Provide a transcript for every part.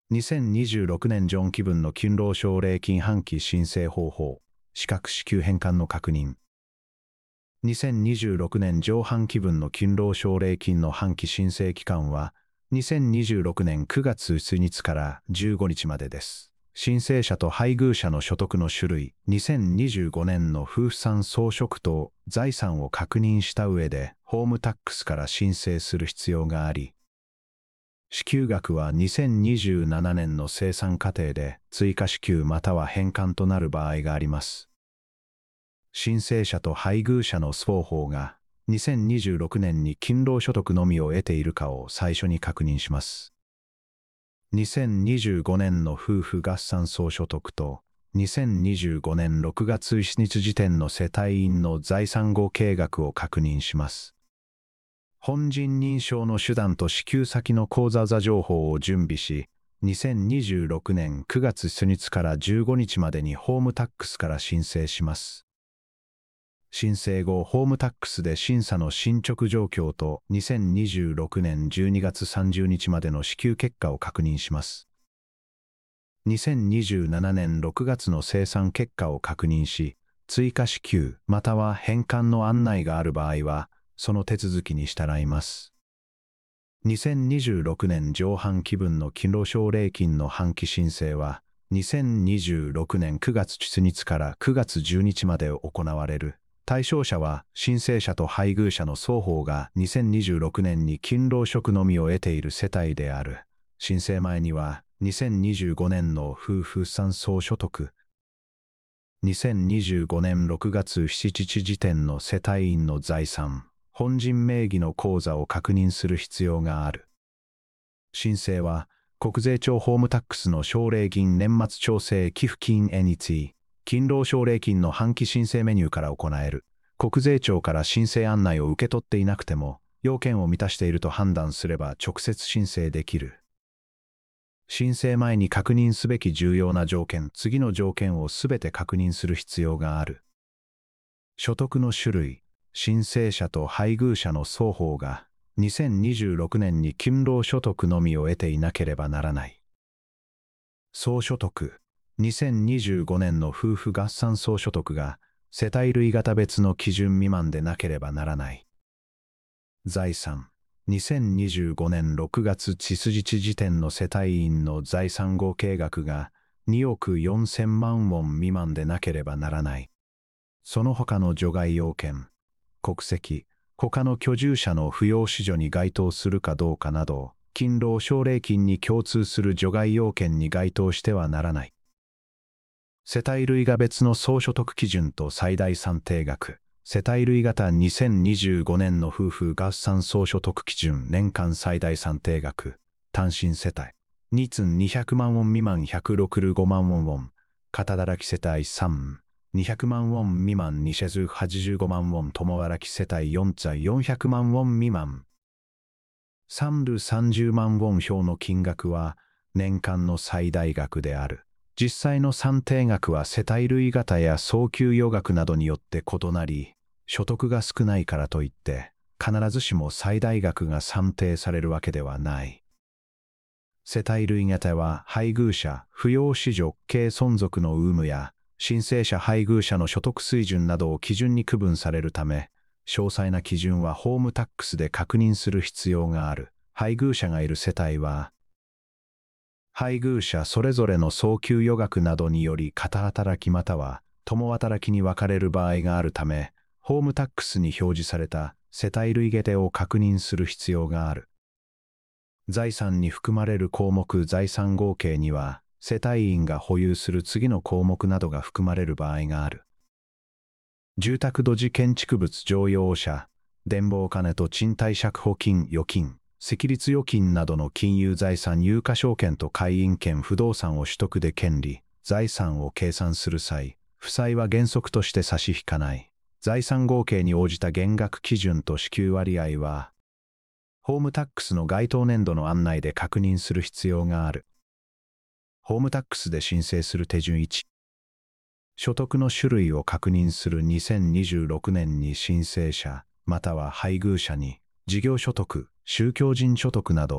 2026年上期分の勤労奨励金半期申請方法、資格支給返還の確認。2026年上半期分の勤労奨励金の半期申請期間は、2026年9月数日から15日までです。申請者と配偶者の所得の種類、2025年の夫婦産相続等財産を確認した上で、ホームタックスから申請する必要があり、支給額は2027年の生産過程で追加支給または返還となる場合があります。申請者と配偶者の双方が2026年に勤労所得のみを得ているかを最初に確認します。2025年の夫婦合算総所得と2025年6月7日時点の世帯員の財産合計額を確認します。本人認証の手段と支給先の口座情報を準備し、2026年9月数日から15日までにホームタックスから申請します。申請後、ホームタックスで審査の進捗状況と2026年12月30日までの支給結果を確認します。2027年6月の生産結果を確認し、追加支給または返還の案内がある場合は、その手続きに従います。2026年上半期分の勤労奨励金の半期申請は、2026年9月出日から9月10日まで行われる。対象者は、申請者と配偶者の双方が2026年に勤労職のみを得ている世帯である。申請前には、2025年の夫婦産総所得、2025年6月7日時点の世帯員の財産、本人名義の口座を確認する必要がある。申請は、国税庁ホームタックスの奨励金年末調整寄付金NT、勤労奨励金の半期申請メニューから行える。国税庁から申請案内を受け取っていなくても、要件を満たしていると判断すれば直接申請できる。申請前に確認すべき重要な条件、次の条件をすべて確認する必要がある。所得の種類、申請者と配偶者の双方が2026年に勤労所得のみを得ていなければならない。総所得、2025年の夫婦合算総所得が世帯類型別の基準未満でなければならない。財産、2025年6月実日時点の世帯員の財産合計額が2億4000万ウォン未満でなければならない。その他の除外要件、国籍、他の居住者の扶養子女に該当するかどうかなど、勤労奨励金に共通する除外要件に該当してはならない。世帯類が別の総所得基準と最大算定額、世帯類型2025年の夫婦合算総所得基準年間最大算定額、単身世帯、2ツン200万ウォン未満165万ウォン、片働き世帯3、200万ウォン未満2シェズ85万ウォン共働き世帯4ツ400万ウォン未満。3ル30万ウォン表の金額は年間の最大額である。実際の算定額は世帯類型や総給与額などによって異なり、所得が少ないからといって必ずしも最大額が算定されるわけではない。世帯類型は配偶者、扶養子女、系存続の有無や申請者配偶者の所得水準などを基準に区分されるため、詳細な基準はホームタックスで確認する必要がある。配偶者がいる世帯は、配偶者それぞれの総給与額などにより片働きまたは共働きに分かれる場合があるため、ホームタックスに表示された世帯類型を確認する必要がある。財産に含まれる項目財産合計には、世帯員が保有する次の項目などが含まれる場合がある。住宅土地建築物乗用車、電棒金と賃貸借保金預金、赤立預金などの金融財産有価証券と会員権不動産を取得で権利、財産を計算する際、負債は原則として差し引かない。財産合計に応じた減額基準と支給割合は、ホームタックスの該当年度の案内で確認する必要がある。ホームタックスで申請する手順1。所得の種類を確認する2026年に申請者、または配偶者に、事業所得、宗教人所得など、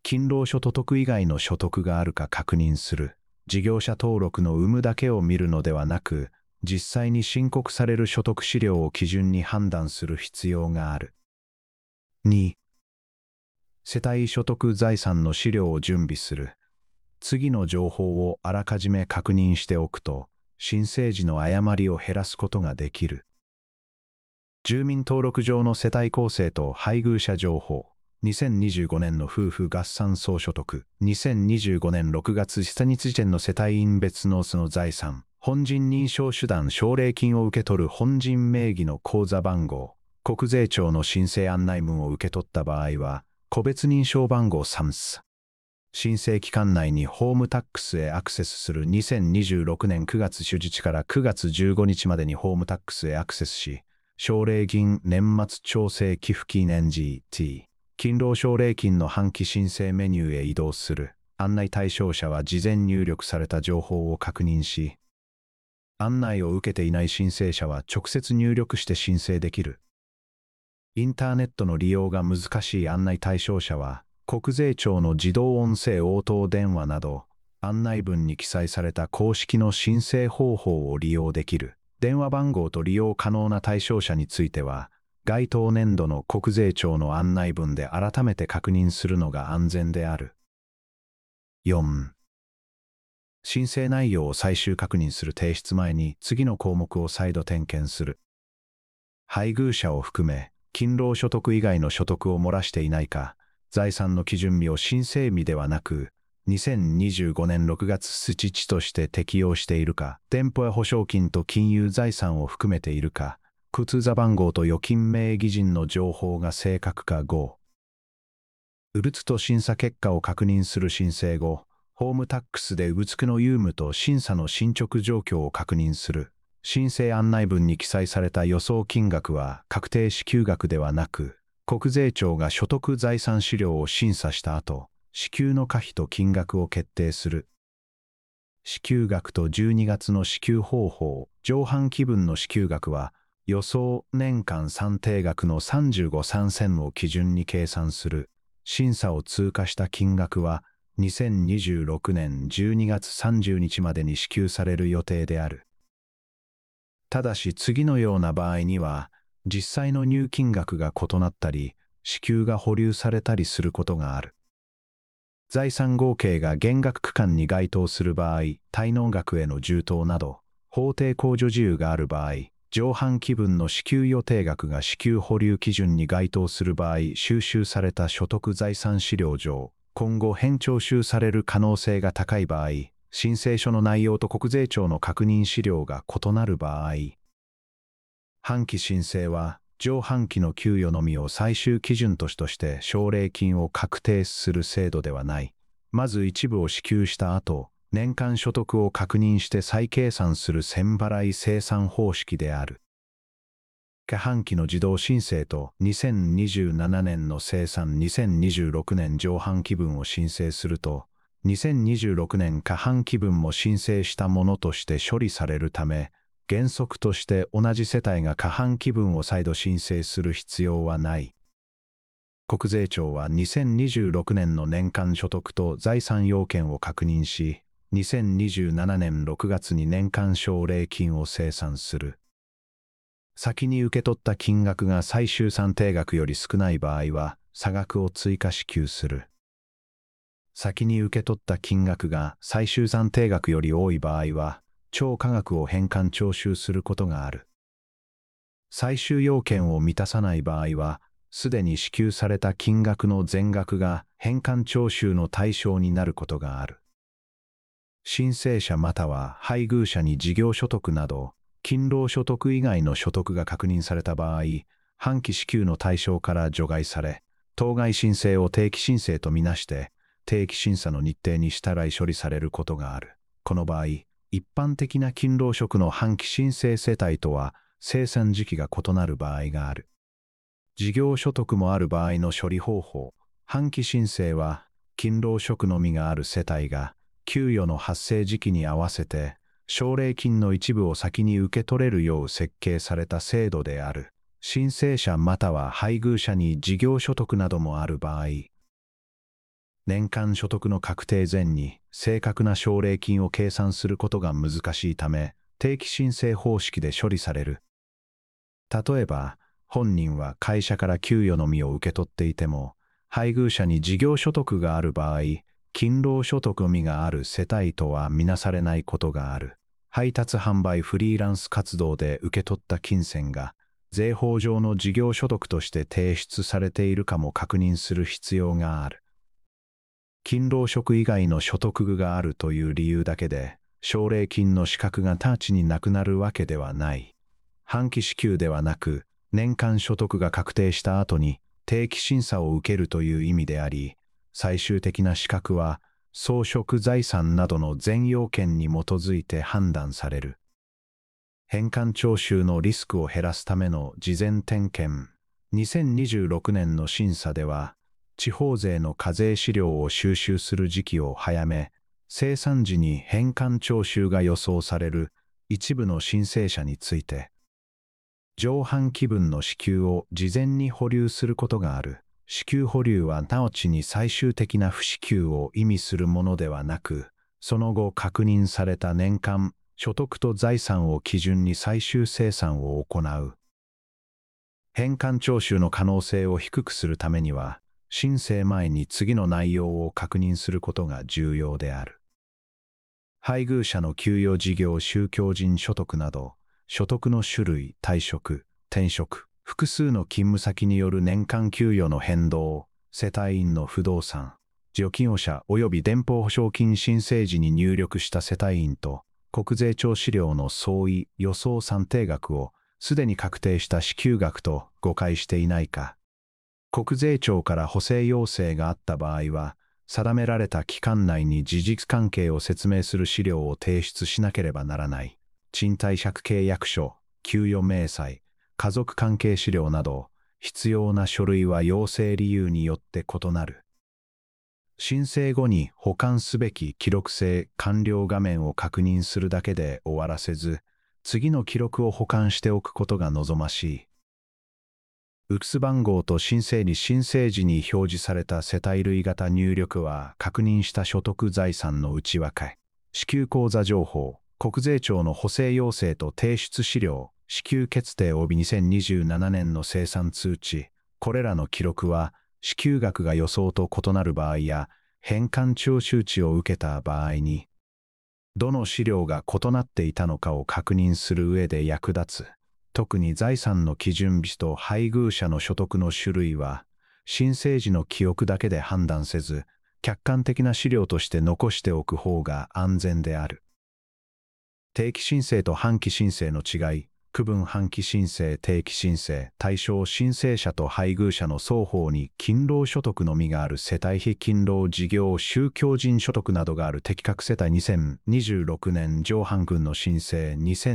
勤労所得以外の所得があるか確認する。事業者登録の有無だけを見るのではなく、実際に申告される所得資料を基準に判断する必要がある。2、世帯所得財産の資料を準備する。次の情報をあらかじめ確認しておくと、申請時の誤りを減らすことができる。住民登録上の世帯構成と配偶者情報。2025年の夫婦合算総所得。2025年6月7日時点の世帯員別のその財産。本人認証手段奨励金を受け取る本人名義の口座番号。国税庁の申請案内文を受け取った場合は、個別認証番号3。申請期間内にホームタックスへアクセスする。2026年9月初日から9月15日までにホームタックスへアクセスし、奨励金年末調整寄付金 NGT、勤労奨励金の半期申請メニューへ移動する。案内対象者は事前入力された情報を確認し、案内を受けていない申請者は直接入力して申請できる。インターネットの利用が難しい案内対象者は、国税庁の自動音声応答電話など、案内文に記載された公式の申請方法を利用できる。電話番号と利用可能な対象者については、該当年度の国税庁の案内文で改めて確認するのが安全である。4、申請内容を最終確認する。提出前に次の項目を再度点検する。配偶者を含め、勤労所得以外の所得を漏らしていないか、財産の基準日を申請日ではなく、2025年6月7日として適用しているか、店舗や保証金と金融財産を含めているか、口座番号と預金名義人の情報が正確か。5、うぶつと審査結果を確認する。申請後、ホームタックスでうぶつくの有無と審査の進捗状況を確認する。申請案内文に記載された予想金額は確定支給額ではなく、国税庁が所得財産資料を審査した後、支給の可否と金額を決定する。支給額と12月の支給方法。上半期分の支給額は、予想年間算定額の35参戦を基準に計算する。審査を通過した金額は、2026年12月30日までに支給される予定である。ただし次のような場合には、実際の入金額が異なったり、支給が保留されたりすることがある。財産合計が減額区間に該当する場合、滞納額への充当など、法定控除事由がある場合、上半期分の支給予定額が支給保留基準に該当する場合、収集された所得財産資料上、今後返徴収される可能性が高い場合、申請書の内容と国税庁の確認資料が異なる場合、半期申請は上半期の給与のみを最終基準として奨励金を確定する制度ではない。まず一部を支給した後、年間所得を確認して再計算する先払い精算方式である。下半期の自動申請と2027年の精算2026年上半期分を申請すると、2026年下半期分も申請したものとして処理されるため、原則として同じ世帯が下半期分を再度申請する必要はない。国税庁は2026年の年間所得と財産要件を確認し、2027年6月に年間奨励金を精算する。先に受け取った金額が最終算定額より少ない場合は、差額を追加支給する。先に受け取った金額が最終算定額より多い場合は、超過額を返還徴収することがある。最終要件を満たさない場合は、すでに支給された金額の全額が返還徴収の対象になることがある。申請者または配偶者に事業所得など、勤労所得以外の所得が確認された場合、半期支給の対象から除外され、当該申請を定期申請とみなして、定期審査の日程に従い処理されることがある。この場合、一般的な勤労職の半期申請世帯とは精算時期が異なる場合がある。事業所得もある場合の処理方法。半期申請は、勤労職のみがある世帯が、給与の発生時期に合わせて、奨励金の一部を先に受け取れるよう設計された制度である。申請者または配偶者に事業所得などもある場合、 年間所得の確定前に正確な奨励金を計算することが難しいため、定期申請方式で処理される。例えば、本人は会社から給与のみを受け取っていても、配偶者に事業所得がある場合、勤労所得のみがある世帯とは見なされないことがある。配達販売フリーランス活動で受け取った金銭が、税法上の事業所得として提出されているかも確認する必要がある。勤労職以外の所得があるという理由だけで、奨励金の資格が直ちになくなるわけではない。半期支給ではなく、年間所得が確定した後に定期審査を受けるという意味であり、最終的な資格は、相続財産などの全要件に基づいて判断される。返還徴収のリスクを減らすための事前点検。2026年の審査では、地方税の課税資料を収集する時期を早め、清算時に返還徴収が予想される一部の申請者について、上半期分の支給を事前に保留することがある。支給保留は直ちに最終的な不支給を意味するものではなく、その後確認された年間、所得と財産を基準に最終精算を行う。返還徴収の可能性を低くするためには、申請前に次の内容を確認することが重要である。配偶者の給与事業宗教人所得など、所得の種類、退職、転職、複数の勤務先による年間給与の変動、世帯員の不動産、預金者及び電報保証金申請時に入力した世帯員と、国税庁資料の相違予想算定額をすでに確定した支給額と誤解していないか。国税庁から補正要請があった場合は、定められた期間内に事実関係を説明する資料を提出しなければならない。賃貸借契約書、給与明細、家族関係資料など、必要な書類は要請理由によって異なる。申請後に保管すべき記録性完了画面を確認するだけで終わらせず、次の記録を保管しておくことが望ましい。X 番号と申請時に表示された世帯類型入力は確認した所得財産の内訳、支給口座情報、国税庁の補正要請と提出資料、支給決定及び2027年の精算通知、これらの記録は支給額が予想と異なる場合や返還徴収値を受けた場合に、どの資料が異なっていたのかを確認する上で役立つ。特に財産の基準日と配偶者の所得の種類は、申請時の記憶だけで判断せず、客観的な資料として残しておく方が安全である。定期申請と半期申請の違い、区分半期申請、定期申請、対象申請者と配偶者の双方に勤労所得のみがある世帯非勤労事業宗教人所得などがある適格世帯2026年上半分の申請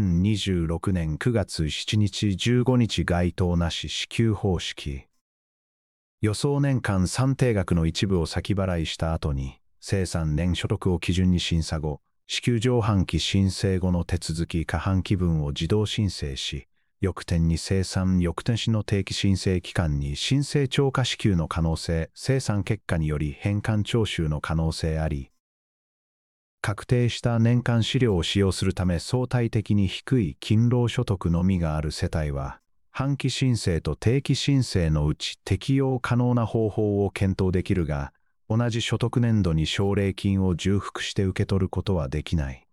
2026年9月7日15日該当なし支給方式。予想年間算定額の一部を先払いした後に、精算年所得を基準に審査後、支給上半期申請後の手続き下半期分を自動申請し、翌年に精算翌年の定期申請期間に申請超過支給の可能性、精算結果により返還徴収の可能性あり、確定した年間資料を使用するため相対的に低い勤労所得のみがある世帯は、半期申請と定期申請のうち適用可能な方法を検討できるが、同じ所得年度に奨励金を重複して受け取ることはできない。